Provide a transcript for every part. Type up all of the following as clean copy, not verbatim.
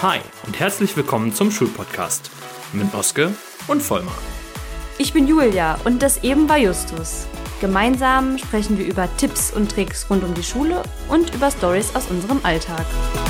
Hi und herzlich willkommen zum Schulpodcast mit Oske und Vollmar. Ich bin Julia und das eben war Justus. Gemeinsam sprechen wir über Tipps und Tricks rund um die Schule und über Storys aus unserem Alltag.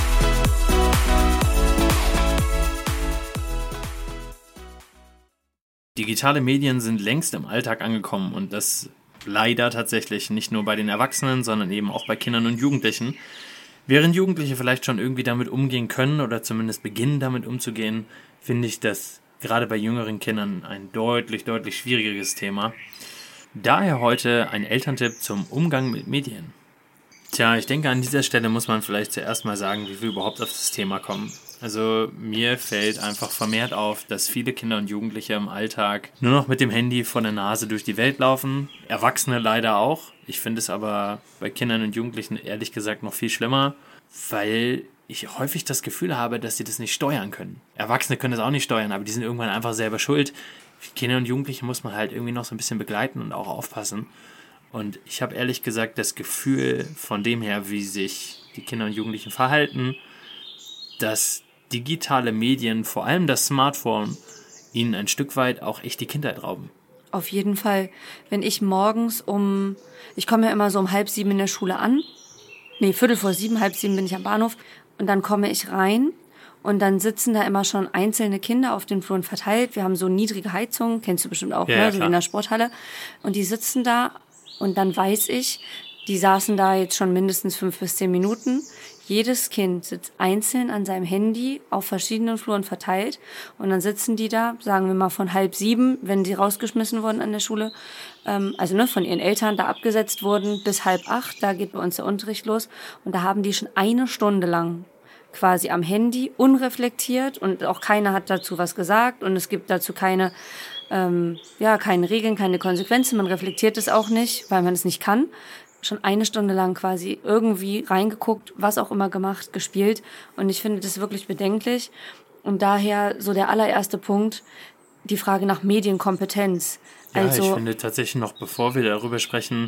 Digitale Medien sind längst im Alltag angekommen und das leider tatsächlich nicht nur bei den Erwachsenen, sondern eben auch bei Kindern und Jugendlichen. Während Jugendliche vielleicht schon irgendwie damit umgehen können oder zumindest beginnen damit umzugehen, finde ich das gerade bei jüngeren Kindern ein deutlich schwierigeres Thema. Daher heute ein Elterntipp zum Umgang mit Medien. Tja, ich denke, an dieser Stelle muss man vielleicht zuerst mal sagen, wie wir überhaupt auf das Thema kommen. Also mir fällt einfach vermehrt auf, dass viele Kinder und Jugendliche im Alltag nur noch mit dem Handy vor der Nase durch die Welt laufen. Erwachsene leider auch. Ich finde es aber bei Kindern und Jugendlichen ehrlich gesagt noch viel schlimmer, weil ich häufig das Gefühl habe, dass sie das nicht steuern können. Erwachsene können das auch nicht steuern, aber die sind irgendwann einfach selber schuld. Kinder und Jugendliche muss man halt irgendwie noch so ein bisschen begleiten und auch aufpassen. Und ich habe ehrlich gesagt das Gefühl von dem her, wie sich die Kinder und Jugendlichen verhalten, dass digitale Medien, vor allem das Smartphone, ihnen ein Stück weit auch echt die Kindheit rauben. Auf jeden Fall. Wenn ich morgens ich komme ja immer so um 6:30 in der Schule an. 7:15, 6:30 bin ich am Bahnhof. Und dann komme ich rein und dann sitzen da immer schon einzelne Kinder auf den Fluren verteilt. Wir haben so niedrige Heizungen, kennst du bestimmt auch, ja, so wie in der Sporthalle. Und die sitzen da und dann weiß ich, die saßen da jetzt schon mindestens 5 bis 10 Minuten. Jedes Kind sitzt einzeln an seinem Handy auf verschiedenen Fluren verteilt und dann sitzen die da, sagen wir mal von 6:30, wenn sie rausgeschmissen wurden an der Schule, von ihren Eltern da abgesetzt wurden, bis 7:30, da geht bei uns der Unterricht los und da haben die schon 1 Stunde lang quasi am Handy, unreflektiert und auch keiner hat dazu was gesagt und es gibt dazu keine Regeln, keine Konsequenzen, man reflektiert es auch nicht, weil man es nicht kann. Schon 1 Stunde lang quasi irgendwie reingeguckt, was auch immer gemacht, gespielt. Und ich finde das wirklich bedenklich. Und daher so der allererste Punkt, die Frage nach Medienkompetenz. Ja, ich finde tatsächlich noch, bevor wir darüber sprechen,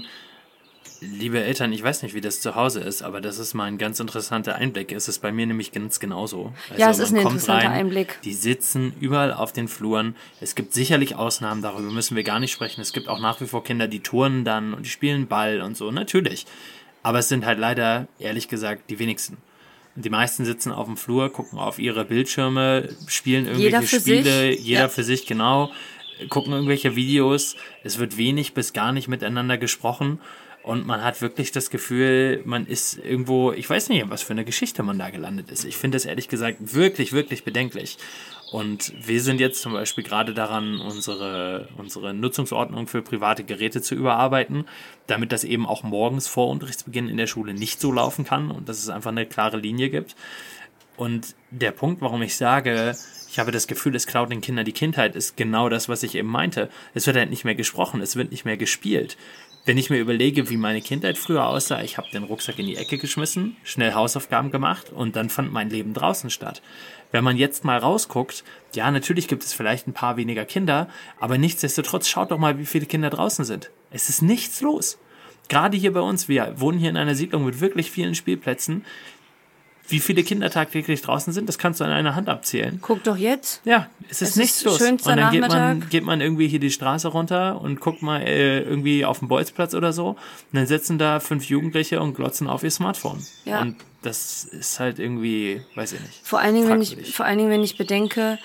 liebe Eltern, ich weiß nicht, wie das zu Hause ist, aber das ist mal ein ganz interessanter Einblick. Es ist bei mir nämlich ganz genauso. Also ja, es ist ein interessanter Einblick. Die sitzen überall auf den Fluren. Es gibt sicherlich Ausnahmen, darüber müssen wir gar nicht sprechen. Es gibt auch nach wie vor Kinder, die turnen dann und die spielen Ball und so, natürlich. Aber es sind halt leider, ehrlich gesagt, die wenigsten. Die meisten sitzen auf dem Flur, gucken auf ihre Bildschirme, spielen irgendwelche Spiele, jeder für sich, genau, gucken irgendwelche Videos. Es wird wenig bis gar nicht miteinander gesprochen. Und man hat wirklich das Gefühl, man ist irgendwo, ich weiß nicht, was für eine Geschichte man da gelandet ist. Ich finde das ehrlich gesagt wirklich bedenklich. Und wir sind jetzt zum Beispiel gerade daran, unsere Nutzungsordnung für private Geräte zu überarbeiten, damit das eben auch morgens vor Unterrichtsbeginn in der Schule nicht so laufen kann und dass es einfach eine klare Linie gibt. Und der Punkt, warum ich sage, ich habe das Gefühl, es klaut den Kindern die Kindheit, ist genau das, was ich eben meinte. Es wird halt nicht mehr gesprochen, es wird nicht mehr gespielt. Wenn ich mir überlege, wie meine Kindheit früher aussah, ich habe den Rucksack in die Ecke geschmissen, schnell Hausaufgaben gemacht und dann fand mein Leben draußen statt. Wenn man jetzt mal rausguckt, ja, natürlich gibt es vielleicht ein paar weniger Kinder, aber nichtsdestotrotz, schaut doch mal, wie viele Kinder draußen sind. Es ist nichts los. Gerade hier bei uns, wir wohnen hier in einer Siedlung mit wirklich vielen Spielplätzen. Wie viele Kinder tagtäglich draußen sind, das kannst du an einer Hand abzählen. Guck doch jetzt. Ja, es ist nichts los. Und dann geht man irgendwie hier die Straße runter und guckt mal irgendwie auf den Bolzplatz oder so. Und dann sitzen da 5 Jugendliche und glotzen auf ihr Smartphone. Ja. Und das ist halt irgendwie, weiß ich nicht. Vor allen Dingen, wenn ich bedenke,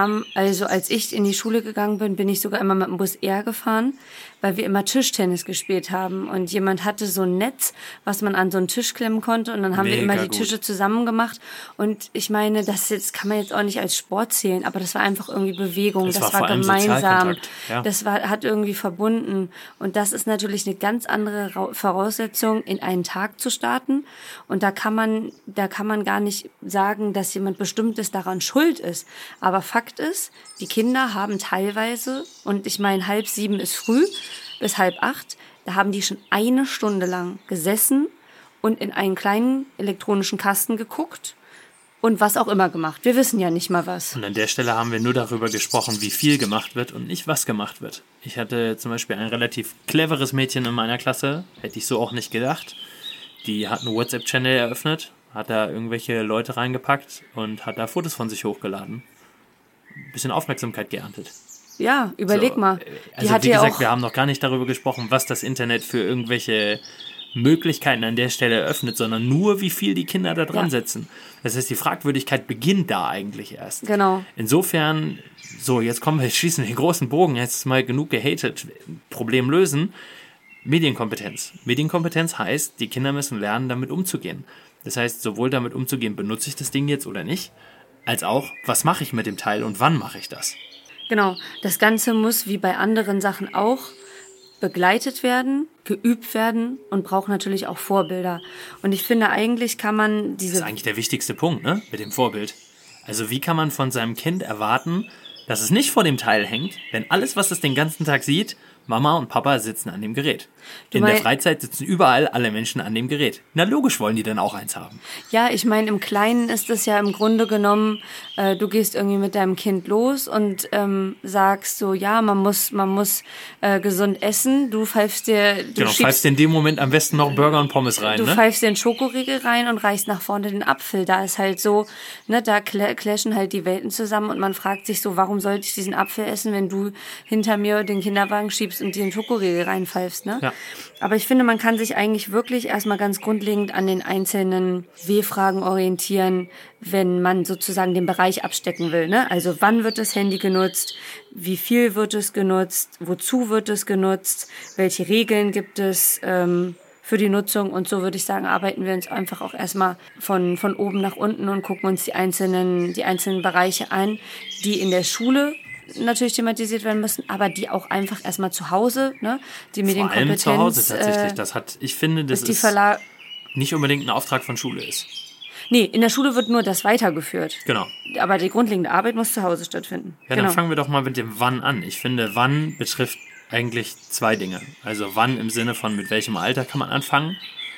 als ich in die Schule gegangen bin, bin ich sogar immer mit dem Bus eher gefahren, weil wir immer Tischtennis gespielt haben. Und jemand hatte so ein Netz, was man an so einen Tisch klemmen konnte. Und dann haben wir immer die Tische zusammen gemacht. Und ich meine, das kann man jetzt auch nicht als Sport zählen, aber das war einfach irgendwie Bewegung. Das war gemeinsam. Ja. Hat irgendwie verbunden. Und das ist natürlich eine ganz andere Voraussetzung, in einen Tag zu starten. Und da kann man gar nicht sagen, dass jemand Bestimmtes daran schuld ist. Aber Fakt ist, die Kinder haben teilweise, und ich meine 6:30 ist früh, bis 7:30, da haben die schon 1 Stunde lang gesessen und in einen kleinen elektronischen Kasten geguckt und was auch immer gemacht. Wir wissen ja nicht mal was. Und an der Stelle haben wir nur darüber gesprochen, wie viel gemacht wird und nicht, was gemacht wird. Ich hatte zum Beispiel ein relativ cleveres Mädchen in meiner Klasse, hätte ich so auch nicht gedacht. Die hat einen WhatsApp-Channel eröffnet hat da irgendwelche Leute reingepackt und hat da Fotos von sich hochgeladen. Ein bisschen Aufmerksamkeit geerntet. Ja, überleg mal. Die Also hat wie ja gesagt, auch, wir haben noch gar nicht darüber gesprochen, was das Internet für irgendwelche Möglichkeiten an der Stelle eröffnet, sondern nur, wie viel die Kinder da dran setzen. Das heißt, die Fragwürdigkeit beginnt da eigentlich erst. Genau. Insofern, so, jetzt kommen wir, schließen den großen Bogen, jetzt ist mal genug gehatet, Problem lösen. Medienkompetenz. Medienkompetenz heißt, die Kinder müssen lernen, damit umzugehen. Das heißt, sowohl damit umzugehen, benutze ich das Ding jetzt oder nicht, als auch, was mache ich mit dem Teil und wann mache ich das? Genau, das Ganze muss wie bei anderen Sachen auch begleitet werden, geübt werden und braucht natürlich auch Vorbilder. Und ich finde, eigentlich kann man Das ist eigentlich der wichtigste Punkt, ne? Mit dem Vorbild. Also wie kann man von seinem Kind erwarten, dass es nicht vor dem Teil hängt, wenn alles, was es den ganzen Tag sieht, Mama und Papa sitzen an dem Gerät. In der Freizeit sitzen überall alle Menschen an dem Gerät. Na logisch wollen die dann auch eins haben. Ja, ich meine, im Kleinen ist es ja im Grunde genommen, du gehst irgendwie mit deinem Kind los und sagst so, ja, man muss gesund essen. Du pfeifst dir... Pfeifst dir in dem Moment am besten noch Burger und Pommes rein, Du ne? pfeifst dir einen Schokoriegel rein und reichst nach vorne den Apfel. Da ist halt so, ne, da clashen halt die Welten zusammen und man fragt sich so, warum sollte ich diesen Apfel essen, wenn du hinter mir den Kinderwagen schiebst und dir einen Schokoriegel reinpfeifst, ne? Ja. Aber ich finde, man kann sich eigentlich wirklich erstmal ganz grundlegend an den einzelnen W-Fragen orientieren, wenn man sozusagen den Bereich abstecken will, ne? Also wann wird das Handy genutzt? Wie viel wird es genutzt? Wozu wird es genutzt? Welche Regeln gibt es für die Nutzung? Und so würde ich sagen, arbeiten wir uns einfach auch erstmal von oben nach unten und gucken uns die einzelnen Bereiche an, die in der Schule natürlich thematisiert werden müssen, aber die auch einfach erstmal zu Hause, ne? Die Medienkompetenz. Vor allem zu Hause tatsächlich. Ich finde, das ist nicht unbedingt ein Auftrag von Schule ist. Nee, in der Schule wird nur das weitergeführt. Genau. Aber die grundlegende Arbeit muss zu Hause stattfinden. Ja, dann fangen wir doch mal mit dem Wann an. Ich finde, Wann betrifft eigentlich zwei Dinge. Also Wann im Sinne von, mit welchem Alter kann man anfangen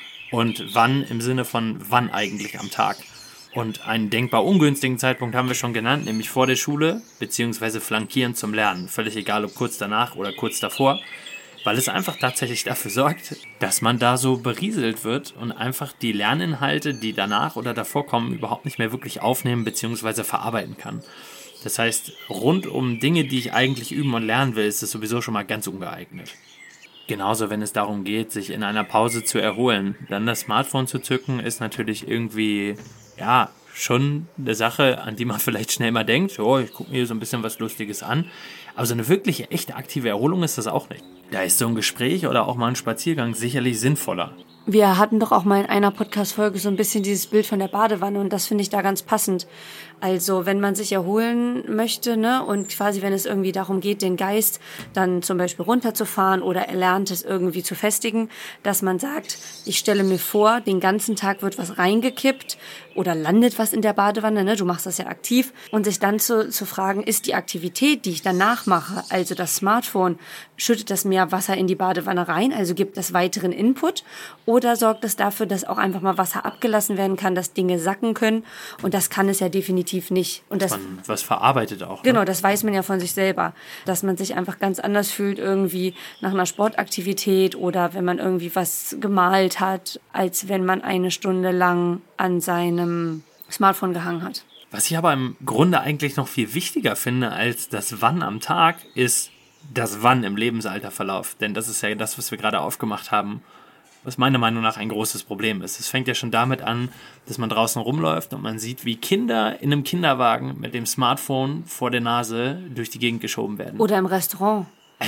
und Wann im Sinne von, wann eigentlich am Tag. Und einen denkbar ungünstigen Zeitpunkt haben wir schon genannt, nämlich vor der Schule, beziehungsweise flankierend zum Lernen. Völlig egal, ob kurz danach oder kurz davor, weil es einfach tatsächlich dafür sorgt, dass man da so berieselt wird und einfach die Lerninhalte, die danach oder davor kommen, überhaupt nicht mehr wirklich aufnehmen beziehungsweise verarbeiten kann. Das heißt, rund um Dinge, die ich eigentlich üben und lernen will, ist es sowieso schon mal ganz ungeeignet. Genauso, wenn es darum geht, sich in einer Pause zu erholen. Dann das Smartphone zu zücken, ist natürlich irgendwie, ja, schon eine Sache, an die man vielleicht schnell mal denkt. Oh, ich gucke mir hier so ein bisschen was Lustiges an. Aber so eine wirkliche, echte aktive Erholung ist das auch nicht. Da ist so ein Gespräch oder auch mal ein Spaziergang sicherlich sinnvoller. Wir hatten doch auch mal in einer Podcast-Folge so ein bisschen dieses Bild von der Badewanne und das finde ich da ganz passend. Also wenn man sich erholen möchte, ne, und quasi wenn es irgendwie darum geht, den Geist dann zum Beispiel runterzufahren oder erlernt es irgendwie zu festigen, dass man sagt, ich stelle mir vor, den ganzen Tag wird was reingekippt oder landet was in der Badewanne, ne, du machst das ja aktiv und sich dann zu fragen, ist die Aktivität, die ich danach mache, also das Smartphone, schüttet das mehr Wasser in die Badewanne rein, also gibt das weiteren Input oder sorgt es dafür, dass auch einfach mal Wasser abgelassen werden kann, dass Dinge sacken können und das kann es ja definitiv nicht. Und das, man was verarbeitet auch. Genau, ne? das weiß man ja von sich selber, dass man sich einfach ganz anders fühlt irgendwie nach einer Sportaktivität oder wenn man irgendwie was gemalt hat, als wenn man eine Stunde lang an seinem Smartphone gehangen hat. Was ich aber im Grunde eigentlich noch viel wichtiger finde als das Wann am Tag, ist das Wann im Lebensalterverlauf. Denn das ist ja das, was wir gerade aufgemacht haben, was meiner Meinung nach ein großes Problem ist. Es fängt ja schon damit an, dass man draußen rumläuft und man sieht, wie Kinder in einem Kinderwagen mit dem Smartphone vor der Nase durch die Gegend geschoben werden. Oder im Restaurant.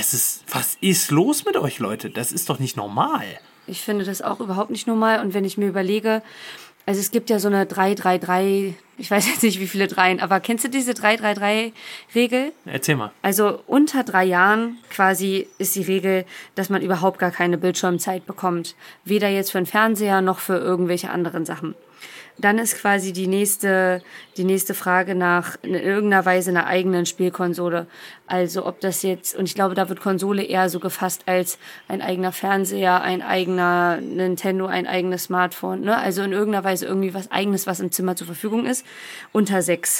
Was ist los mit euch, Leute? Das ist doch nicht normal. Ich finde das auch überhaupt nicht normal. Und wenn ich mir überlege, also es gibt ja so eine 3-3-3, ich weiß jetzt nicht, wie viele Dreien, aber kennst du diese 3-3-3-Regel? Erzähl mal. Also unter 3 Jahren quasi ist die Regel, dass man überhaupt gar keine Bildschirmzeit bekommt. Weder jetzt für den Fernseher noch für irgendwelche anderen Sachen. Dann ist quasi die nächste Frage nach in irgendeiner Weise einer eigenen Spielkonsole. Also ob das jetzt, und ich glaube, da wird Konsole eher so gefasst als ein eigener Fernseher, ein eigener Nintendo, ein eigenes Smartphone, ne? Also in irgendeiner Weise irgendwie was Eigenes, was im Zimmer zur Verfügung ist. Unter 6.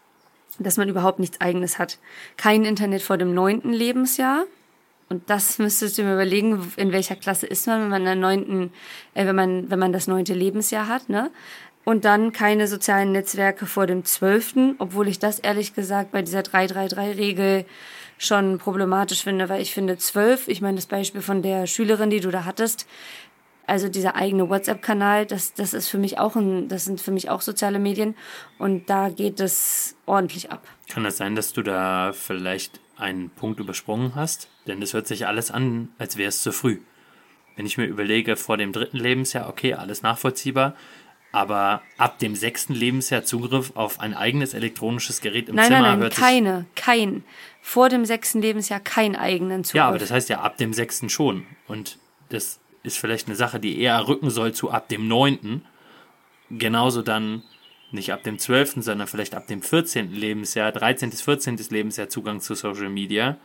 Dass man überhaupt nichts Eigenes hat. Kein Internet vor dem 9. Lebensjahr. Und das müsstest du mir überlegen, in welcher Klasse ist man, wenn man das 9. Lebensjahr hat, ne? Und dann keine sozialen Netzwerke vor dem 12., obwohl ich das ehrlich gesagt bei dieser 3-3-3-Regel schon problematisch finde, weil ich finde 12, ich meine das Beispiel von der Schülerin, die du da hattest, also dieser eigene WhatsApp-Kanal, das ist für mich auch das sind für mich auch soziale Medien und da geht es ordentlich ab. Kann das sein, dass du da vielleicht einen Punkt übersprungen hast? Denn das hört sich alles an, als wäre es zu früh. Wenn ich mir überlege, vor dem 3. Lebensjahr, okay, alles nachvollziehbar, aber ab dem 6. Lebensjahr Zugriff auf ein eigenes elektronisches Gerät im Zimmer hört sich... Kein. Vor dem 6. Lebensjahr keinen eigenen Zugriff. Ja, aber das heißt ja ab dem 6. schon. Und das ist vielleicht eine Sache, die eher rücken soll zu ab dem 9. Genauso dann nicht ab dem 12., sondern vielleicht ab dem 14. Lebensjahr, 13. bis 14. Lebensjahr Zugang zu Social Media.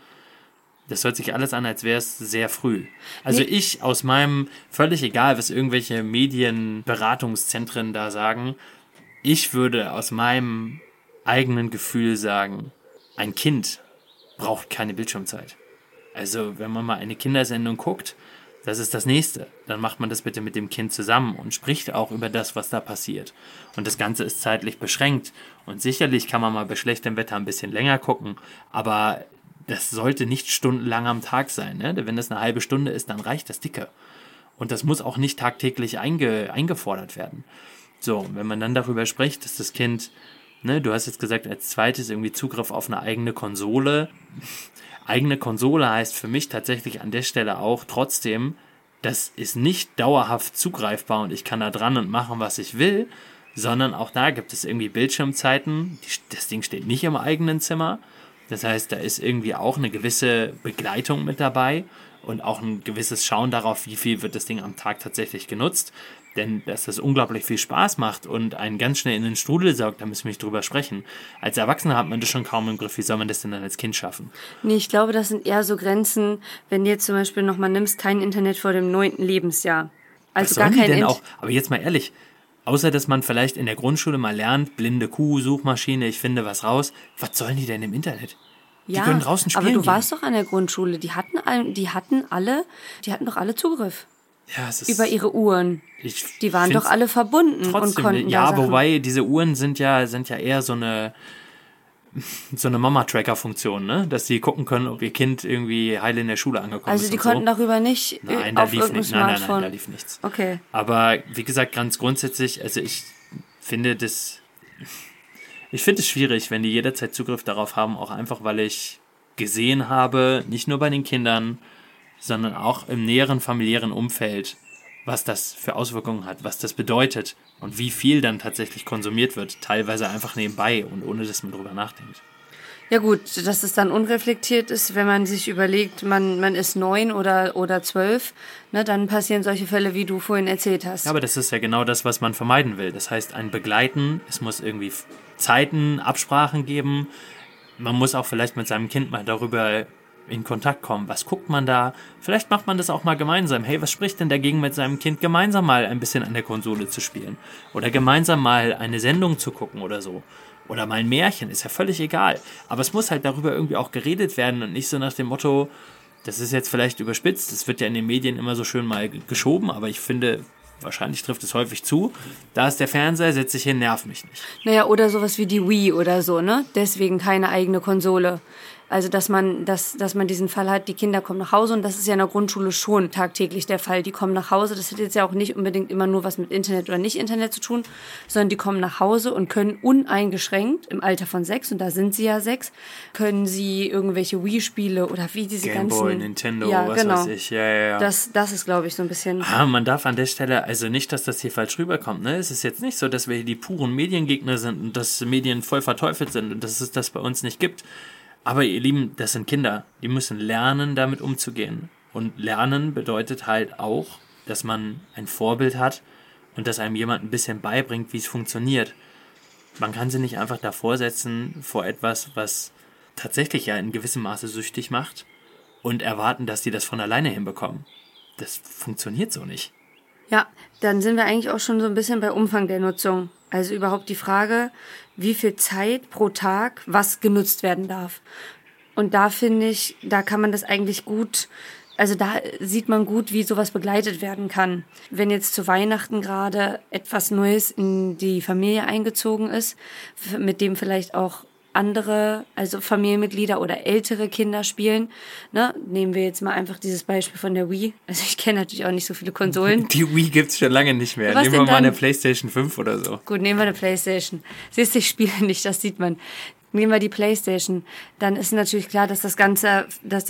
Das hört sich alles an, als wäre es sehr früh. Also ich aus meinem, völlig egal, was irgendwelche Medienberatungszentren da sagen, ich würde aus meinem eigenen Gefühl sagen, ein Kind braucht keine Bildschirmzeit. Also wenn man mal eine Kindersendung guckt, das ist das Nächste. Dann macht man das bitte mit dem Kind zusammen und spricht auch über das, was da passiert. Und das Ganze ist zeitlich beschränkt. Und sicherlich kann man mal bei schlechtem Wetter ein bisschen länger gucken, aber das sollte nicht stundenlang am Tag sein. Ne? Wenn das eine halbe Stunde ist, dann reicht das dicke. Und das muss auch nicht tagtäglich eingefordert werden. So, wenn man dann darüber spricht, dass das Kind, ne, du hast jetzt gesagt, als zweites irgendwie Zugriff auf eine eigene Konsole. Eigene Konsole heißt für mich tatsächlich an der Stelle auch trotzdem, das ist nicht dauerhaft zugreifbar und ich kann da dran und machen, was ich will, sondern auch da gibt es irgendwie Bildschirmzeiten. Das Ding steht nicht im eigenen Zimmer. Das heißt, da ist irgendwie auch eine gewisse Begleitung mit dabei und auch ein gewisses Schauen darauf, wie viel wird das Ding am Tag tatsächlich genutzt. Denn dass das unglaublich viel Spaß macht und einen ganz schnell in den Strudel saugt, da müssen wir nicht drüber sprechen. Als Erwachsener hat man das schon kaum im Griff. Wie soll man das denn dann als Kind schaffen? Nee, ich glaube, das sind eher so Grenzen, wenn du jetzt zum Beispiel nochmal nimmst, kein Internet vor dem 9. Lebensjahr. Also gar kein Internet. Aber jetzt mal ehrlich, außer dass man vielleicht in der Grundschule mal lernt, blinde Kuh, Suchmaschine, ich finde was raus. Was sollen die denn im Internet? Die können draußen spielen. Aber du warst doch an der Grundschule. Die hatten doch alle Zugriff. Ja, es ist über ihre Uhren. Die waren doch alle verbunden und konnten ja, da Sachen. Wobei diese Uhren sind ja eher so eine Mama-Tracker-Funktion, ne? Dass sie gucken können, ob ihr Kind irgendwie heil in der Schule angekommen ist. Also die konnten darüber nicht auf irgendeinem Smartphone. Nein, da lief nichts. Okay. Aber wie gesagt, ganz grundsätzlich, also ich finde es schwierig, wenn die jederzeit Zugriff darauf haben, auch einfach, weil ich gesehen habe, nicht nur bei den Kindern, sondern auch im näheren familiären Umfeld, was das für Auswirkungen hat, was das bedeutet und wie viel dann tatsächlich konsumiert wird, teilweise einfach nebenbei und ohne, dass man drüber nachdenkt. Ja gut, dass es dann unreflektiert ist, wenn man sich überlegt, man ist 9 oder 12, ne, dann passieren solche Fälle, wie du vorhin erzählt hast. Ja, aber das ist ja genau das, was man vermeiden will. Das heißt, ein Begleiten, es muss irgendwie Zeiten, Absprachen geben. Man muss auch vielleicht mit seinem Kind mal darüber in Kontakt kommen. Was guckt man da? Vielleicht macht man das auch mal gemeinsam. Hey, was spricht denn dagegen, mit seinem Kind gemeinsam mal ein bisschen an der Konsole zu spielen? Oder gemeinsam mal eine Sendung zu gucken oder so. Oder mal ein Märchen, ist ja völlig egal. Aber es muss halt darüber irgendwie auch geredet werden und nicht so nach dem Motto, das ist jetzt vielleicht überspitzt, das wird ja in den Medien immer so schön mal geschoben, aber ich finde, wahrscheinlich trifft es häufig zu, da ist der Fernseher, setz dich hin, nerv mich nicht. Naja, oder sowas wie die Wii oder so, ne? Deswegen keine eigene Konsole. Also, dass man diesen Fall hat, die Kinder kommen nach Hause und das ist ja in der Grundschule schon tagtäglich der Fall. Die kommen nach Hause, das hat jetzt ja auch nicht unbedingt immer nur was mit Internet oder nicht Internet zu tun, sondern die kommen nach Hause und können uneingeschränkt im Alter von 6, und da sind sie ja 6, können sie irgendwelche Wii-Spiele oder wie diese Gameboy, ganzen... Nintendo, ja, was genau. weiß ich. Ja. Das ist, glaube ich, so ein bisschen... Man darf an der Stelle, also nicht, dass das hier falsch rüberkommt, ne? Es ist jetzt nicht so, dass wir hier die puren Mediengegner sind und dass Medien voll verteufelt sind und dass es das bei uns nicht gibt. Aber ihr Lieben, das sind Kinder. Die müssen lernen, damit umzugehen. Und lernen bedeutet halt auch, dass man ein Vorbild hat und dass einem jemand ein bisschen beibringt, wie es funktioniert. Man kann sie nicht einfach davor setzen vor etwas, was tatsächlich ja in gewissem Maße süchtig macht und erwarten, dass die das von alleine hinbekommen. Das funktioniert so nicht. Ja, dann sind wir eigentlich auch schon so ein bisschen bei Umfang der Nutzung. Also überhaupt die Frage, wie viel Zeit pro Tag was genutzt werden darf. Und da finde ich, da kann man das eigentlich gut Also da sieht man gut, wie sowas begleitet werden kann. Wenn jetzt zu Weihnachten gerade etwas Neues in die Familie eingezogen ist, mit dem vielleicht auch andere, also Familienmitglieder oder ältere Kinder spielen. Ne? Nehmen wir jetzt mal einfach dieses Beispiel von der Wii. Also ich kenne natürlich auch nicht so viele Konsolen. Die Wii gibt's schon lange nicht mehr. Was Nehmen wir mal eine PlayStation 5 oder so. Gut, nehmen wir eine PlayStation. Siehst du, ich spiele nicht, das sieht man. Nehmen wir die PlayStation, dann ist natürlich klar, dass das Ganze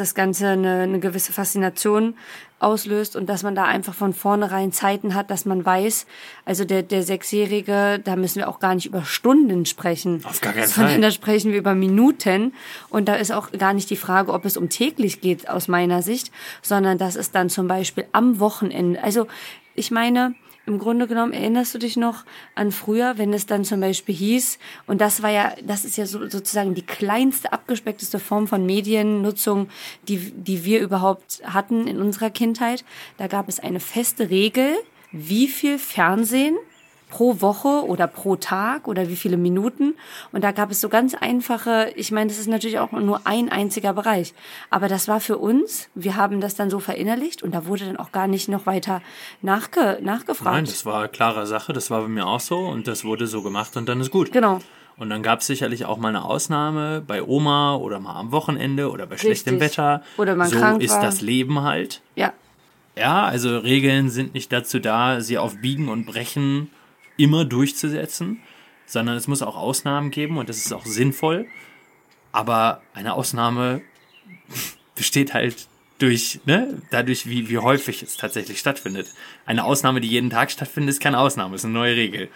eine gewisse Faszination auslöst und dass man da einfach von vornherein Zeiten hat, dass man weiß, also der Sechsjährige, da müssen wir auch gar nicht über Stunden sprechen. Auf gar keinen sondern Fall. Da sprechen wir über Minuten und da ist auch gar nicht die Frage, ob es um täglich geht aus meiner Sicht, sondern das ist dann zum Beispiel am Wochenende. Also ich meine, im Grunde genommen erinnerst du dich noch an früher, wenn es dann zum Beispiel hieß, und das ist ja sozusagen die kleinste, abgespeckteste Form von Mediennutzung, die wir überhaupt hatten in unserer Kindheit. Da gab es eine feste Regel, wie viel Fernsehen pro Woche oder pro Tag oder wie viele Minuten. Und da gab es so ganz einfache, ich meine, das ist natürlich auch nur ein einziger Bereich. Aber das war für uns, wir haben das dann so verinnerlicht und da wurde dann auch gar nicht noch weiter nachgefragt. Nein, das war eine klare Sache, das war bei mir auch so und das wurde so gemacht und dann ist gut. Genau. Und dann gab es sicherlich auch mal eine Ausnahme bei Oma oder mal am Wochenende oder bei schlechtem Wetter. Oder man so krank ist war. das Leben halt. Ja. Ja, also Regeln sind nicht dazu da, sie auf Biegen und Brechen immer durchzusetzen, sondern es muss auch Ausnahmen geben und das ist auch sinnvoll. Aber eine Ausnahme besteht halt dadurch, wie häufig es tatsächlich stattfindet. Eine Ausnahme, die jeden Tag stattfindet, ist keine Ausnahme, ist eine neue Regel.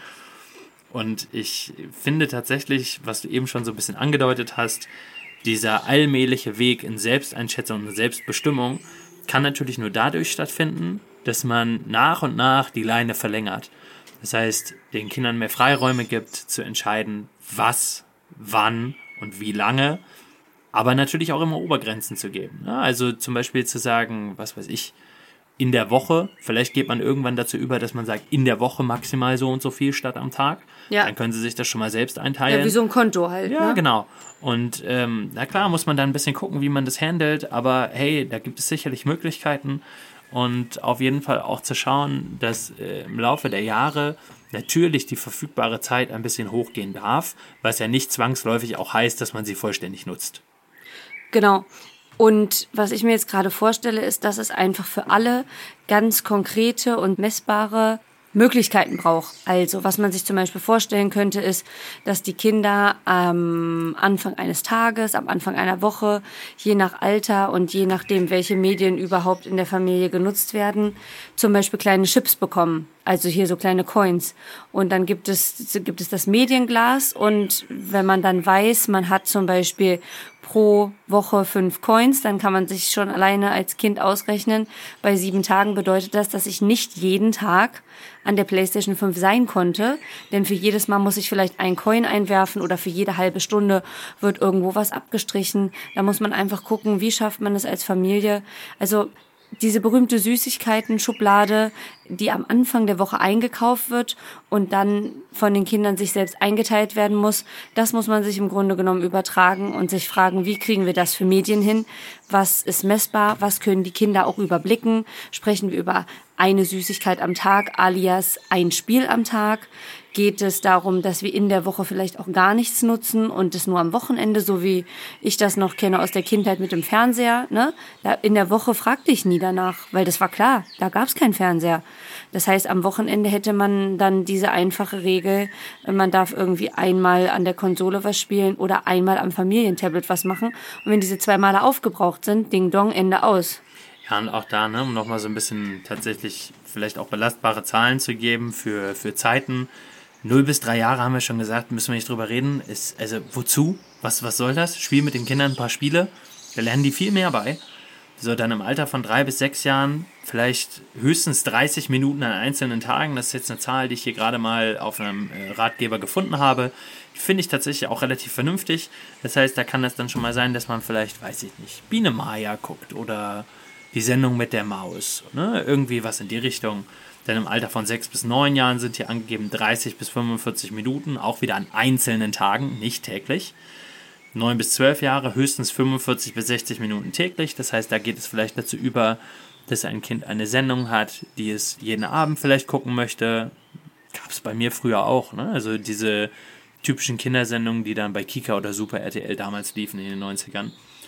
Und ich finde tatsächlich, was du eben schon so ein bisschen angedeutet hast, dieser allmähliche Weg in Selbsteinschätzung und Selbstbestimmung kann natürlich nur dadurch stattfinden, dass man nach und nach die Leine verlängert. Das heißt, den Kindern mehr Freiräume gibt, zu entscheiden, was, wann und wie lange, aber natürlich auch immer Obergrenzen zu geben. Also zum Beispiel zu sagen, was weiß ich, in der Woche, vielleicht geht man irgendwann dazu über, dass man sagt, in der Woche maximal so und so viel statt am Tag. Ja. Dann können sie sich das schon mal selbst einteilen. Ja, wie so ein Konto halt. Ja, ne? genau. Und na klar, muss man dann ein bisschen gucken, wie man das handelt, aber hey, da gibt es sicherlich Möglichkeiten. Und auf jeden Fall auch zu schauen, dass im Laufe der Jahre natürlich die verfügbare Zeit ein bisschen hochgehen darf, was ja nicht zwangsläufig auch heißt, dass man sie vollständig nutzt. Genau. Und was ich mir jetzt gerade vorstelle, ist, dass es einfach für alle ganz konkrete und messbare Möglichkeiten braucht. Also was man sich zum Beispiel vorstellen könnte, ist, dass die Kinder am Anfang eines Tages, am Anfang einer Woche, je nach Alter und je nachdem, welche Medien überhaupt in der Familie genutzt werden, zum Beispiel kleine Chips bekommen. Also hier so kleine Coins. Und dann gibt es das Medienglas und wenn man dann weiß, man hat zum Beispiel pro Woche 5 Coins, dann kann man sich schon alleine als Kind ausrechnen. Bei 7 Tagen bedeutet das, dass ich nicht jeden Tag an der PlayStation 5 sein konnte, denn für jedes Mal muss ich vielleicht ein Coin einwerfen oder für jede halbe Stunde wird irgendwo was abgestrichen. Da muss man einfach gucken, wie schafft man es als Familie. Also diese berühmte Süßigkeiten-Schublade, die am Anfang der Woche eingekauft wird und dann von den Kindern sich selbst eingeteilt werden muss, das muss man sich im Grunde genommen übertragen und sich fragen, wie kriegen wir das für Medien hin? Was ist messbar? Was können die Kinder auch überblicken? Sprechen wir über eine Süßigkeit am Tag, alias ein Spiel am Tag? Geht es darum, dass wir in der Woche vielleicht auch gar nichts nutzen und es nur am Wochenende, so wie ich das noch kenne aus der Kindheit mit dem Fernseher, ne? In der Woche fragte ich nie danach, weil das war klar, da gab es keinen Fernseher. Das heißt, am Wochenende hätte man dann diese einfache Regel, man darf irgendwie einmal an der Konsole was spielen oder einmal am Familientablet was machen. Und wenn diese 2 Male aufgebraucht sind, Ding Dong, Ende aus. Ja, und auch da, um nochmal so ein bisschen tatsächlich vielleicht auch belastbare Zahlen zu geben für Zeiten. 0 bis 3 Jahre haben wir schon gesagt, müssen wir nicht drüber reden. Also wozu? Was soll das? Spiel mit den Kindern ein paar Spiele. Da lernen die viel mehr bei. So, dann im Alter von 3 bis 6 Jahren vielleicht höchstens 30 Minuten an einzelnen Tagen. Das ist jetzt eine Zahl, die ich hier gerade mal auf einem Ratgeber gefunden habe. Finde ich tatsächlich auch relativ vernünftig. Das heißt, da kann das dann schon mal sein, dass man vielleicht, weiß ich nicht, Biene Maya guckt oder die Sendung mit der Maus. Ne? Irgendwie was in die Richtung. Denn im Alter von 6 bis 9 Jahren sind hier angegeben 30 bis 45 Minuten, auch wieder an einzelnen Tagen, nicht täglich. 9 bis 12 Jahre höchstens 45 bis 60 Minuten täglich. Das heißt, da geht es vielleicht dazu über, dass ein Kind eine Sendung hat, die es jeden Abend vielleicht gucken möchte. Gab es bei mir früher auch, ne? Also diese typischen Kindersendungen, die dann bei Kika oder Super RTL damals liefen in den 90ern.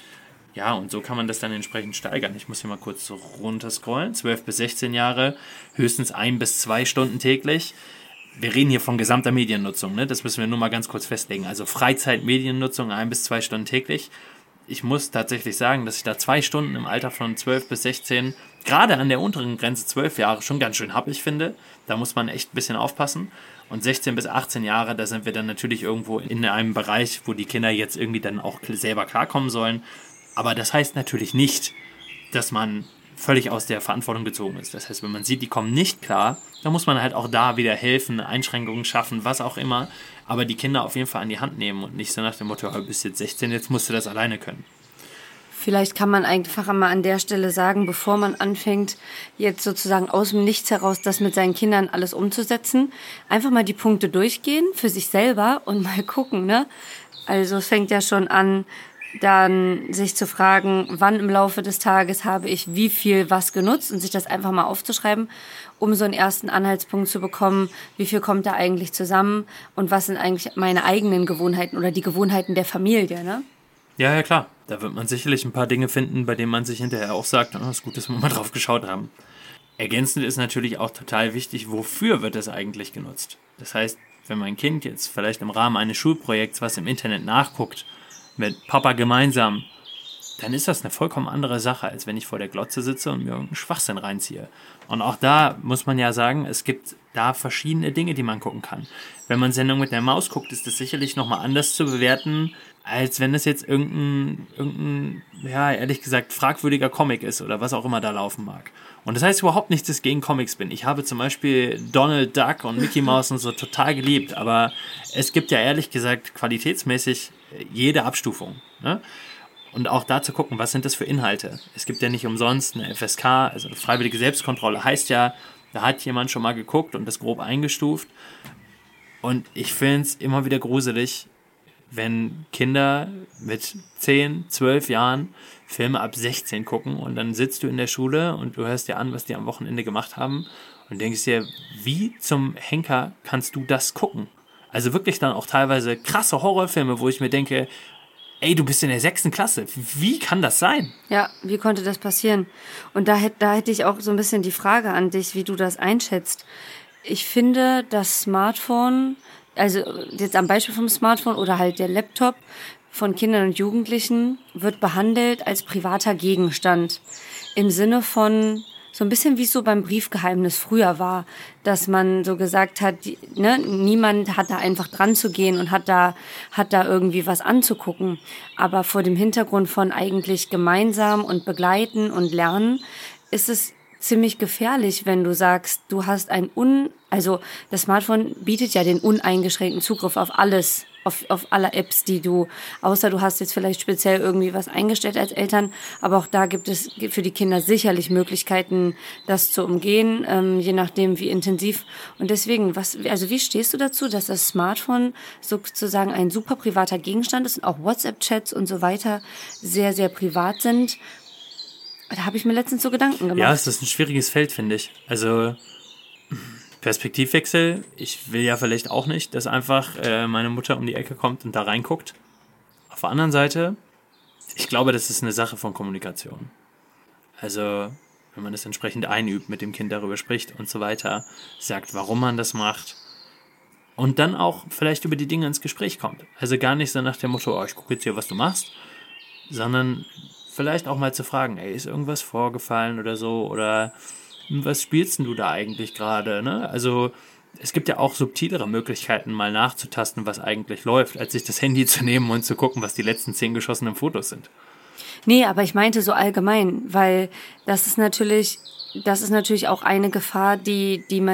Ja, und so kann man das dann entsprechend steigern. Ich muss hier mal kurz so runterscrollen. 12 bis 16 Jahre, höchstens 1 bis 2 Stunden täglich. Wir reden hier von gesamter Mediennutzung, ne? Das müssen wir nur mal ganz kurz festlegen. Also Freizeit-Mediennutzung 1 bis 2 Stunden täglich. Ich muss tatsächlich sagen, dass ich da 2 Stunden im Alter von 12 bis 16, gerade an der unteren Grenze 12 Jahre, schon ganz schön happig finde. Da muss man echt ein bisschen aufpassen. Und 16 bis 18 Jahre, da sind wir dann natürlich irgendwo in einem Bereich, wo die Kinder jetzt irgendwie dann auch selber klarkommen sollen. Aber das heißt natürlich nicht, dass man völlig aus der Verantwortung gezogen ist. Das heißt, wenn man sieht, die kommen nicht klar, dann muss man halt auch da wieder helfen, Einschränkungen schaffen, was auch immer. Aber die Kinder auf jeden Fall an die Hand nehmen und nicht so nach dem Motto, du bist jetzt 16, jetzt musst du das alleine können. Vielleicht kann man einfach einmal an der Stelle sagen, bevor man anfängt, jetzt sozusagen aus dem Nichts heraus das mit seinen Kindern alles umzusetzen, einfach mal die Punkte durchgehen für sich selber und mal gucken, ne? Also es fängt ja schon an, dann sich zu fragen, wann im Laufe des Tages habe ich wie viel was genutzt und sich das einfach mal aufzuschreiben, um so einen ersten Anhaltspunkt zu bekommen, wie viel kommt da eigentlich zusammen und was sind eigentlich meine eigenen Gewohnheiten oder die Gewohnheiten der Familie, ne? Ja, klar. Da wird man sicherlich ein paar Dinge finden, bei denen man sich hinterher auch sagt, es ist gut, dass wir mal drauf geschaut haben. Ergänzend ist natürlich auch total wichtig, wofür wird das eigentlich genutzt? Das heißt, wenn mein Kind jetzt vielleicht im Rahmen eines Schulprojekts was im Internet nachguckt, mit Papa gemeinsam, dann ist das eine vollkommen andere Sache, als wenn ich vor der Glotze sitze und mir irgendeinen Schwachsinn reinziehe. Und auch da muss man ja sagen, es gibt da verschiedene Dinge, die man gucken kann. Wenn man Sendung mit der Maus guckt, ist das sicherlich nochmal anders zu bewerten, als wenn es jetzt irgendein, ja, ehrlich gesagt, fragwürdiger Comic ist oder was auch immer da laufen mag. Und das heißt überhaupt nicht, dass ich gegen Comics bin. Ich habe zum Beispiel Donald Duck und Mickey Mouse und so total geliebt, aber es gibt ja ehrlich gesagt qualitätsmäßig jede Abstufung, ne? Und auch da zu gucken, was sind das für Inhalte? Es gibt ja nicht umsonst eine FSK, also eine freiwillige Selbstkontrolle, heißt ja, da hat jemand schon mal geguckt und das grob eingestuft. Und ich finde es immer wieder gruselig, wenn Kinder mit 10, 12 Jahren Filme ab 16 gucken und dann sitzt du in der Schule und du hörst dir an, was die am Wochenende gemacht haben und denkst dir, wie zum Henker kannst du das gucken? Also wirklich dann auch teilweise krasse Horrorfilme, wo ich mir denke, ey, du bist in der 6. Klasse. Wie kann das sein? Ja, wie konnte das passieren? Und da hätte ich auch so ein bisschen die Frage an dich, wie du das einschätzt. Ich finde, das Smartphone, also jetzt am Beispiel vom Smartphone oder halt der Laptop von Kindern und Jugendlichen, wird behandelt als privater Gegenstand. Im Sinne von so ein bisschen wie es so beim Briefgeheimnis früher war, dass man so gesagt hat, ne, niemand hat da einfach dran zu gehen und hat da irgendwie was anzugucken. Aber vor dem Hintergrund von eigentlich gemeinsam und begleiten und lernen ist es ziemlich gefährlich, wenn du sagst, du hast also das Smartphone bietet ja den uneingeschränkten Zugriff auf alles, auf alle Apps, die du, außer du hast jetzt vielleicht speziell irgendwie was eingestellt als Eltern, aber auch da gibt es für die Kinder sicherlich Möglichkeiten, das zu umgehen, je nachdem wie intensiv. Und deswegen, wie stehst du dazu, dass das Smartphone sozusagen ein super privater Gegenstand ist und auch WhatsApp-Chats und so weiter sehr, sehr privat sind? Da habe ich mir letztens so Gedanken gemacht. Ja, es ist ein schwieriges Feld, finde ich. Also Perspektivwechsel. Ich will ja vielleicht auch nicht, dass einfach meine Mutter um die Ecke kommt und da reinguckt. Auf der anderen Seite, ich glaube, das ist eine Sache von Kommunikation. Also wenn man das entsprechend einübt, mit dem Kind darüber spricht und so weiter, sagt, warum man das macht und dann auch vielleicht über die Dinge ins Gespräch kommt. Also gar nicht so nach dem Motto, ich gucke jetzt hier, was du machst, sondern vielleicht auch mal zu fragen, ist irgendwas vorgefallen oder so, oder was spielst denn du da eigentlich gerade, ne? Also es gibt ja auch subtilere Möglichkeiten, mal nachzutasten, was eigentlich läuft, als sich das Handy zu nehmen und zu gucken, was die letzten 10 geschossenen Fotos sind. Nee, aber ich meinte so allgemein, weil das ist natürlich auch eine Gefahr, indem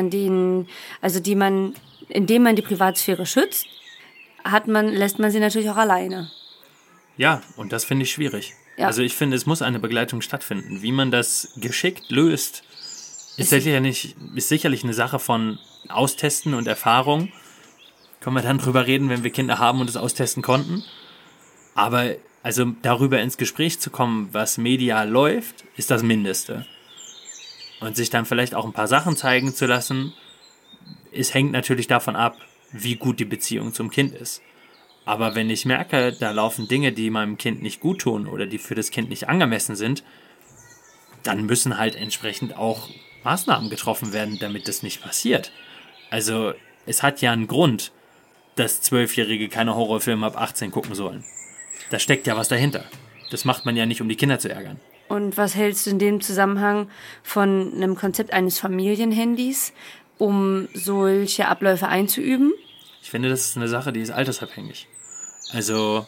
man die Privatsphäre schützt, lässt man sie natürlich auch alleine. Ja, und das finde ich schwierig. Ja. Also ich finde, es muss eine Begleitung stattfinden. Wie man das geschickt löst, ist sicherlich eine Sache von Austesten und Erfahrung. Können wir dann drüber reden, wenn wir Kinder haben und es austesten konnten. Aber also darüber ins Gespräch zu kommen, was medial läuft, ist das Mindeste. Und sich dann vielleicht auch ein paar Sachen zeigen zu lassen, es hängt natürlich davon ab, wie gut die Beziehung zum Kind ist. Aber wenn ich merke, da laufen Dinge, die meinem Kind nicht gut tun oder die für das Kind nicht angemessen sind, dann müssen halt entsprechend auch Maßnahmen getroffen werden, damit das nicht passiert. Also es hat ja einen Grund, dass 12-Jährige keine Horrorfilme ab 18 gucken sollen. Da steckt ja was dahinter. Das macht man ja nicht, um die Kinder zu ärgern. Und was hältst du in dem Zusammenhang von einem Konzept eines Familienhandys, um solche Abläufe einzuüben? Ich finde, das ist eine Sache, die ist altersabhängig. Also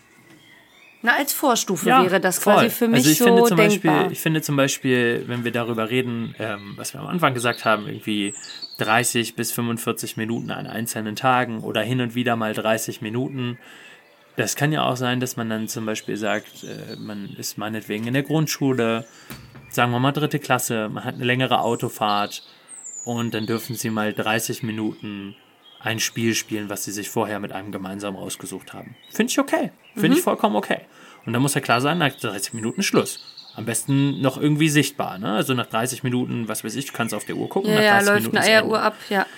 Als Vorstufe ja, wäre das voll. quasi für mich also ich so finde zum denkbar. Ich finde zum Beispiel, wenn wir darüber reden, was wir am Anfang gesagt haben, irgendwie 30 bis 45 Minuten an einzelnen Tagen oder hin und wieder mal 30 Minuten. Das kann ja auch sein, dass man dann zum Beispiel sagt, man ist meinetwegen in der Grundschule, sagen wir mal 3. Klasse, man hat eine längere Autofahrt und dann dürfen sie mal 30 Minuten ein Spiel spielen, was sie sich vorher mit einem gemeinsam ausgesucht haben. Finde ich okay. Finde ich vollkommen okay. Und dann muss ja klar sein, nach 30 Minuten Schluss. Am besten noch irgendwie sichtbar. Ne? Also nach 30 Minuten, was weiß ich, du kannst auf der Uhr gucken. Ja, nach 30 läuft Minuten eine ist Eieruhr Ende. ab, ja.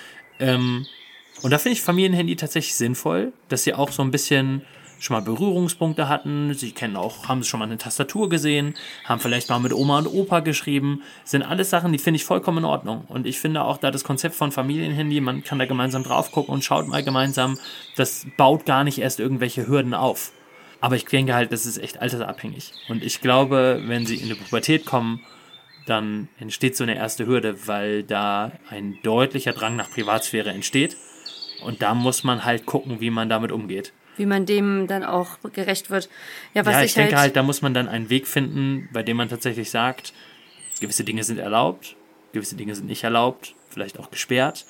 Und da finde ich Familienhandy tatsächlich sinnvoll, dass sie auch so ein bisschen schon mal Berührungspunkte hatten. Sie haben schon mal eine Tastatur gesehen, haben vielleicht mal mit Oma und Opa geschrieben. Sind alles Sachen, die finde ich vollkommen in Ordnung. Und ich finde auch da das Konzept von Familienhandy, man kann da gemeinsam drauf gucken und schaut mal gemeinsam, das baut gar nicht erst irgendwelche Hürden auf. Aber ich denke halt, das ist echt altersabhängig. Und ich glaube, wenn sie in die Pubertät kommen, dann entsteht so eine erste Hürde, weil da ein deutlicher Drang nach Privatsphäre entsteht. Und da muss man halt gucken, wie man damit umgeht. Wie man dem dann auch gerecht wird. Ich denke halt, da muss man dann einen Weg finden, bei dem man tatsächlich sagt, gewisse Dinge sind erlaubt, gewisse Dinge sind nicht erlaubt, vielleicht auch gesperrt.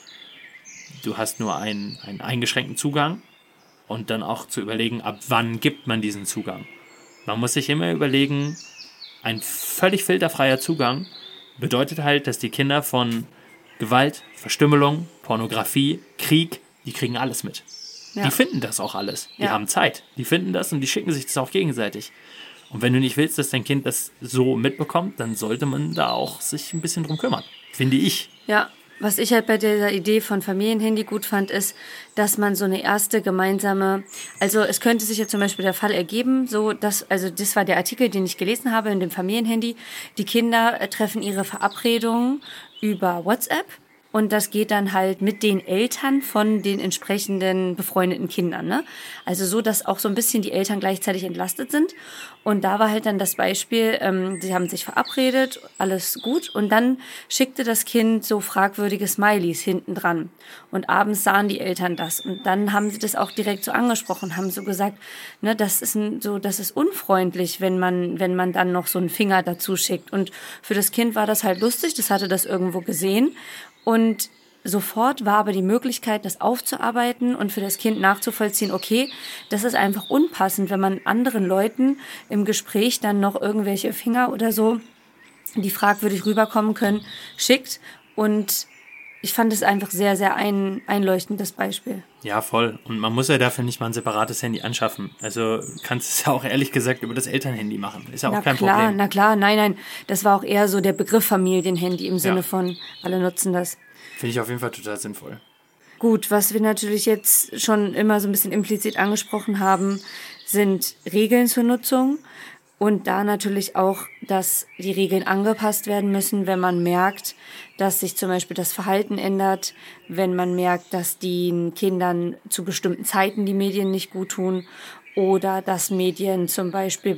Du hast nur einen eingeschränkten Zugang und dann auch zu überlegen, ab wann gibt man diesen Zugang. Man muss sich immer überlegen, ein völlig filterfreier Zugang bedeutet halt, dass die Kinder von Gewalt, Verstümmelung, Pornografie, Krieg, die kriegen alles mit. Ja. Die finden das auch alles. Die haben Zeit. Die finden das und die schicken sich das auch gegenseitig. Und wenn du nicht willst, dass dein Kind das so mitbekommt, dann sollte man da auch sich ein bisschen drum kümmern. Finde ich. Ja, was ich halt bei dieser Idee von Familienhandy gut fand, ist, dass man so eine erste gemeinsame, also es könnte sich ja zum Beispiel der Fall ergeben, das war der Artikel, den ich gelesen habe in dem Familienhandy, die Kinder treffen ihre Verabredungen über WhatsApp. Und das geht dann halt mit den Eltern von den entsprechenden befreundeten Kindern, ne? Also so, dass auch so ein bisschen die Eltern gleichzeitig entlastet sind. Und da war halt dann das Beispiel, sie haben sich verabredet, alles gut. Und dann schickte das Kind so fragwürdige Smileys hinten dran. Und abends sahen die Eltern das. Und dann haben sie das auch direkt so angesprochen, haben so gesagt, ne, das ist unfreundlich, wenn man dann noch so einen Finger dazu schickt. Und für das Kind war das halt lustig, das hatte das irgendwo gesehen. Und sofort war aber die Möglichkeit, das aufzuarbeiten und für das Kind nachzuvollziehen, okay, das ist einfach unpassend, wenn man anderen Leuten im Gespräch dann noch irgendwelche Finger oder so, die fragwürdig rüberkommen können, schickt. Und ich fand es einfach sehr, sehr einleuchtendes Beispiel. Ja, voll. Und man muss ja dafür nicht mal ein separates Handy anschaffen. Also kannst es ja auch ehrlich gesagt über das Elternhandy machen. Ist ja auch kein Problem. Na klar, nein. Das war auch eher so der Begriff Familienhandy im Sinne von, alle nutzen das. Finde ich auf jeden Fall total sinnvoll. Gut, was wir natürlich jetzt schon immer so ein bisschen implizit angesprochen haben, sind Regeln zur Nutzung. Und da natürlich auch, dass die Regeln angepasst werden müssen, wenn man merkt, dass sich zum Beispiel das Verhalten ändert, wenn man merkt, dass den Kindern zu bestimmten Zeiten die Medien nicht gut tun oder dass Medien zum Beispiel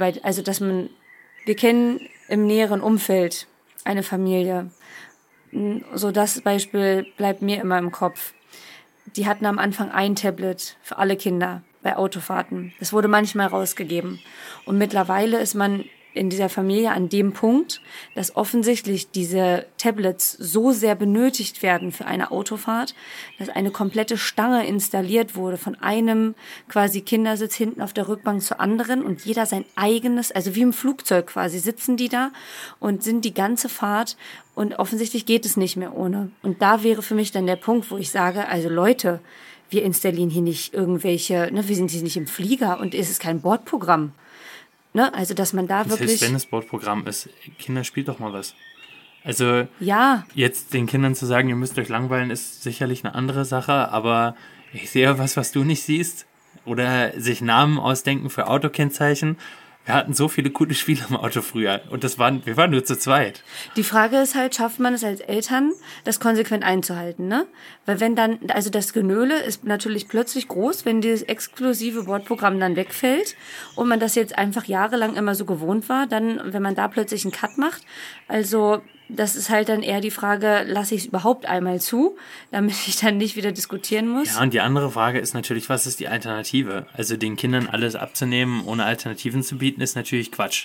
wir kennen im näheren Umfeld eine Familie. So das Beispiel bleibt mir immer im Kopf. Die hatten am Anfang ein Tablet für alle Kinder bei Autofahrten. Das wurde manchmal rausgegeben. Und mittlerweile ist man in dieser Familie an dem Punkt, dass offensichtlich diese Tablets so sehr benötigt werden für eine Autofahrt, dass eine komplette Stange installiert wurde von einem quasi Kindersitz hinten auf der Rückbank zur anderen und jeder sein eigenes, also wie im Flugzeug quasi, sitzen die da und sind die ganze Fahrt und offensichtlich geht es nicht mehr ohne. Und da wäre für mich dann der Punkt, wo ich sage, also Leute, wir installieren hier nicht irgendwelche, ne, wir sind hier nicht im Flieger und es ist kein Bordprogramm. Ne? Also, dass man da wirklich... Selbst wenn es Bordprogramm ist, Kinder, spielt doch mal was. Also, ja, jetzt den Kindern zu sagen, ihr müsst euch langweilen, ist sicherlich eine andere Sache, aber ich sehe was du nicht siehst. Oder sich Namen ausdenken für Autokennzeichen. Wir hatten so viele coole Spiele im Auto früher und wir waren nur zu zweit. die Frage ist halt, schafft man es als Eltern, das konsequent einzuhalten, ne? Weil wenn dann, also das Genöle ist natürlich plötzlich groß, wenn dieses exklusive Bordprogramm dann wegfällt und man das jetzt einfach jahrelang immer so gewohnt war, dann, wenn man da plötzlich einen Cut macht, also das ist halt dann eher die Frage, lasse ich es überhaupt einmal zu, damit ich dann nicht wieder diskutieren muss? Ja, und die andere Frage ist natürlich, was ist die Alternative? Also den Kindern alles abzunehmen, ohne Alternativen zu bieten, ist natürlich Quatsch.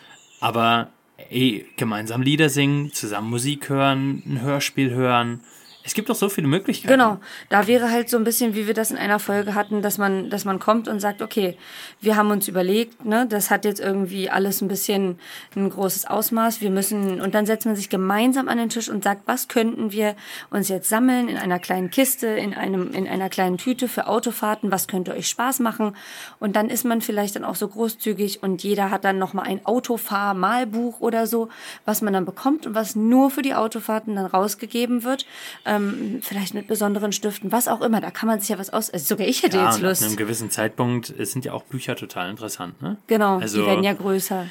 Aber gemeinsam Lieder singen, zusammen Musik hören, ein Hörspiel hören. Es gibt doch so viele Möglichkeiten. Genau, da wäre halt so ein bisschen, wie wir das in einer Folge hatten, dass man kommt und sagt, okay, wir haben uns überlegt, ne, das hat jetzt irgendwie alles ein bisschen ein großes Ausmaß, und dann setzt man sich gemeinsam an den Tisch und sagt, was könnten wir uns jetzt sammeln in einer kleinen Kiste, in einer kleinen Tüte für Autofahrten, was könnte euch Spaß machen? Und dann ist man vielleicht dann auch so großzügig und jeder hat dann nochmal ein Autofahr-Malbuch oder so, was man dann bekommt und was nur für die Autofahrten dann rausgegeben wird. Vielleicht mit besonderen Stiften, was auch immer, da kann man sich ja was aus... Also sogar ich hätte jetzt Lust. Ab einem gewissen Zeitpunkt sind ja auch Bücher total interessant, ne? Genau, also, die werden ja größer.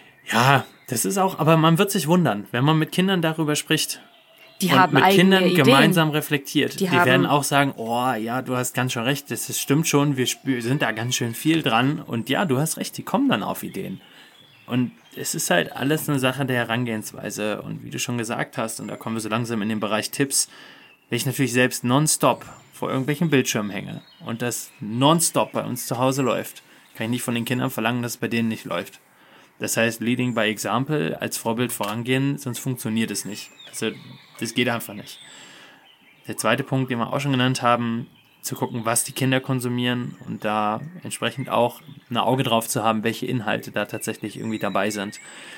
Ja, das ist auch, aber man wird sich wundern, wenn man mit Kindern darüber spricht Die und haben mit eigene Kindern Ideen. gemeinsam reflektiert. Die haben- werden auch sagen, oh ja, du hast ganz schön recht, das stimmt schon, wir sind da ganz schön viel dran und ja, du hast recht, die kommen dann auf Ideen. Und es ist halt alles eine Sache der Herangehensweise und wie du schon gesagt hast, und da kommen wir so langsam in den Bereich Tipps, wenn ich natürlich selbst nonstop vor irgendwelchen Bildschirmen hänge und das nonstop bei uns zu Hause läuft, kann ich nicht von den Kindern verlangen, dass es bei denen nicht läuft. Das heißt, leading by example, als Vorbild vorangehen, sonst funktioniert es nicht. Also, das geht einfach nicht. Der zweite Punkt, den wir auch schon genannt haben, zu gucken, was die Kinder konsumieren und da entsprechend auch ein Auge drauf zu haben, welche Inhalte da tatsächlich irgendwie dabei sind.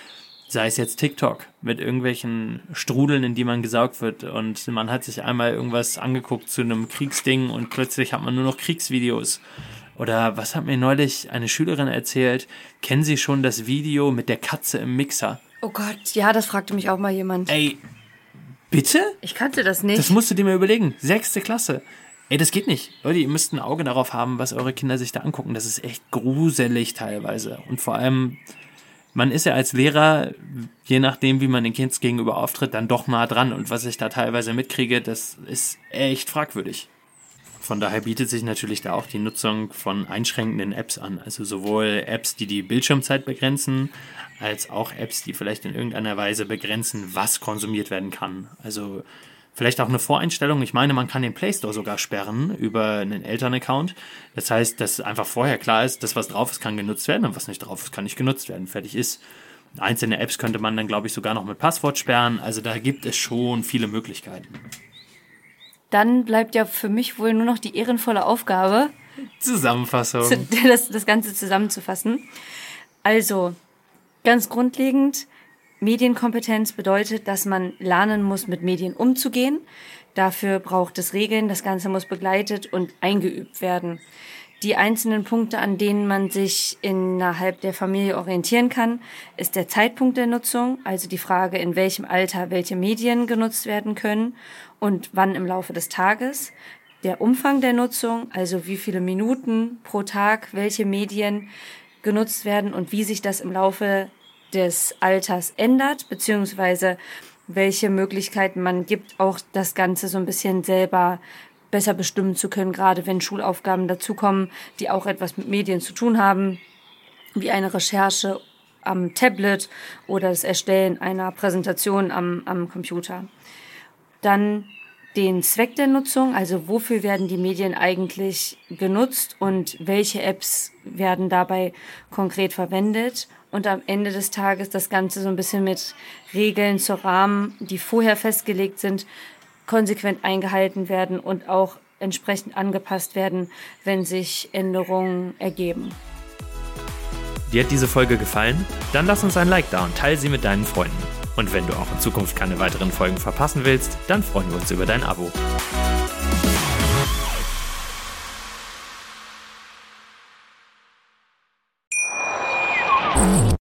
Sei es jetzt TikTok mit irgendwelchen Strudeln, in die man gesaugt wird und man hat sich einmal irgendwas angeguckt zu einem Kriegsding und plötzlich hat man nur noch Kriegsvideos. Oder was hat mir neulich eine Schülerin erzählt? Kennen Sie schon das Video mit der Katze im Mixer? Oh Gott, ja, das fragte mich auch mal jemand. Ey, bitte? Ich kannte das nicht. Das musst du dir mal überlegen. 6. Klasse. Ey, das geht nicht. Leute, ihr müsst ein Auge darauf haben, was eure Kinder sich da angucken. Das ist echt gruselig teilweise. Und vor allem, man ist ja als Lehrer, je nachdem, wie man den Kids gegenüber auftritt, dann doch nah dran. Und was ich da teilweise mitkriege, das ist echt fragwürdig. Von daher bietet sich natürlich da auch die Nutzung von einschränkenden Apps an. Also sowohl Apps, die die Bildschirmzeit begrenzen, als auch Apps, die vielleicht in irgendeiner Weise begrenzen, was konsumiert werden kann. Also vielleicht auch eine Voreinstellung. Ich meine, man kann den Play Store sogar sperren über einen Elternaccount. Das heißt, dass einfach vorher klar ist, das, was drauf ist, kann genutzt werden und was nicht drauf ist, kann nicht genutzt werden. Fertig ist. Einzelne Apps könnte man dann, glaube ich, sogar noch mit Passwort sperren. Also da gibt es schon viele Möglichkeiten. Dann bleibt ja für mich wohl nur noch die ehrenvolle Aufgabe, Zusammenfassung. das Ganze zusammenzufassen. Also, ganz grundlegend, Medienkompetenz bedeutet, dass man lernen muss, mit Medien umzugehen. Dafür braucht es Regeln, das Ganze muss begleitet und eingeübt werden. Die einzelnen Punkte, an denen man sich innerhalb der Familie orientieren kann, ist der Zeitpunkt der Nutzung, also die Frage, in welchem Alter welche Medien genutzt werden können und wann im Laufe des Tages. Der Umfang der Nutzung, also wie viele Minuten pro Tag welche Medien genutzt werden und wie sich das im Laufe des Alters ändert, beziehungsweise welche Möglichkeiten man gibt, auch das Ganze so ein bisschen selber besser bestimmen zu können, gerade wenn Schulaufgaben dazukommen, die auch etwas mit Medien zu tun haben, wie eine Recherche am Tablet oder das Erstellen einer Präsentation am Computer. Dann den Zweck der Nutzung, also wofür werden die Medien eigentlich genutzt und welche Apps werden dabei konkret verwendet. Und am Ende des Tages das Ganze so ein bisschen mit Regeln zu Rahmen, die vorher festgelegt sind, konsequent eingehalten werden und auch entsprechend angepasst werden, wenn sich Änderungen ergeben. Dir hat diese Folge gefallen? Dann lass uns ein Like da und teile sie mit deinen Freunden. Und wenn du auch in Zukunft keine weiteren Folgen verpassen willst, dann freuen wir uns über dein Abo.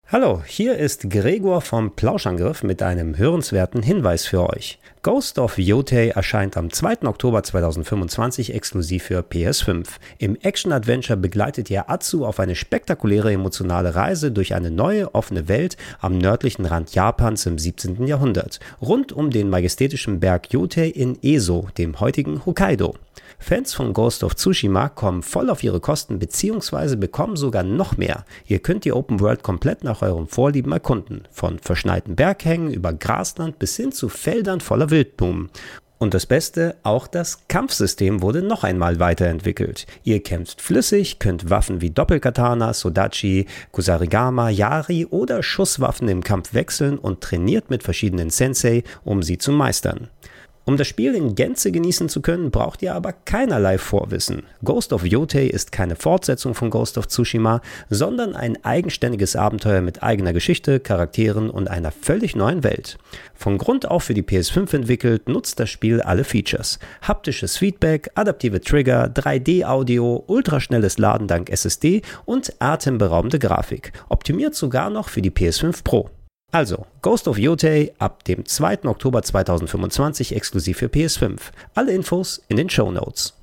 Hallo, hier ist Gregor vom Plauschangriff mit einem hörenswerten Hinweis für euch. Ghost of Yotei erscheint am 2. Oktober 2025 exklusiv für PS5. Im Action-Adventure begleitet ihr Atsu auf eine spektakuläre emotionale Reise durch eine neue, offene Welt am nördlichen Rand Japans im 17. Jahrhundert, rund um den majestätischen Berg Yotei in Eso, dem heutigen Hokkaido. Fans von Ghost of Tsushima kommen voll auf ihre Kosten bzw. bekommen sogar noch mehr. Ihr könnt die Open World komplett nach euren Vorlieben erkunden, von verschneiten Berghängen über Grasland bis hin zu Feldern voller Wildblumen. Und das Beste, auch das Kampfsystem wurde noch einmal weiterentwickelt. Ihr kämpft flüssig, könnt Waffen wie Doppelkatana, Sodachi, Kusarigama, Yari oder Schusswaffen im Kampf wechseln und trainiert mit verschiedenen Sensei, um sie zu meistern. Um das Spiel in Gänze genießen zu können, braucht ihr aber keinerlei Vorwissen. Ghost of Yotei ist keine Fortsetzung von Ghost of Tsushima, sondern ein eigenständiges Abenteuer mit eigener Geschichte, Charakteren und einer völlig neuen Welt. Von Grund auf für die PS5 entwickelt, nutzt das Spiel alle Features. Haptisches Feedback, adaptive Trigger, 3D-Audio, ultraschnelles Laden dank SSD und atemberaubende Grafik. Optimiert sogar noch für die PS5 Pro. Also, Ghost of Yotei ab dem 2. Oktober 2025 exklusiv für PS5. Alle Infos in den Shownotes.